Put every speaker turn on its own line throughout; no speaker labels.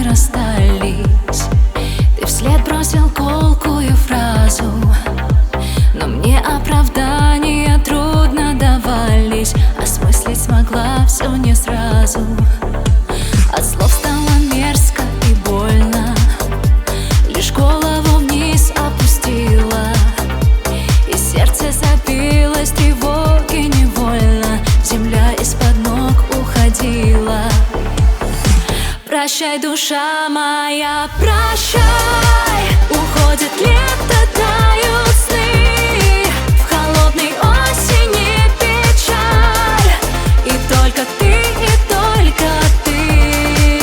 расстались. Ты вслед бросил колкую фразу, но мне оправдания трудно давались. Осмыслить смогла все не сразу. От слов стало мерзко и больно, лишь голову вниз опустила, и сердце забилось тревоги невольно. Земля из-под ног уходила. Прощай, душа моя, прощай. Уходит лето, тают сны, в холодной осени печаль. И только ты, и только ты.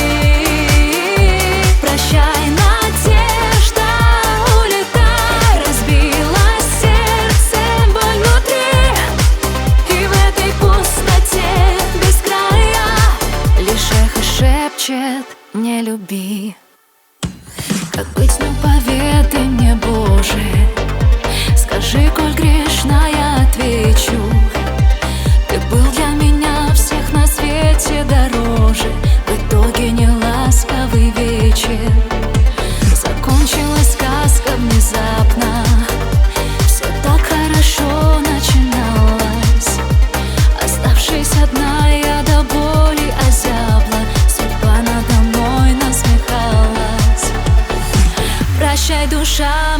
Прощай, надежда, улетай. Разбилось сердце, боль внутри, и в этой пустоте без края лишь эхо шепчет: не люби. Как быть, ну поведай мне, Боже, скажи, коль грешна, я отвечу. Ты был для меня всех на свете дороже. В итоге не ласковый вечер, закончилась сказка внезапно. Все так хорошо начиналось. Оставшись одна, я до боли озябла. Судьба надо мной насмехалась. Прощай, душа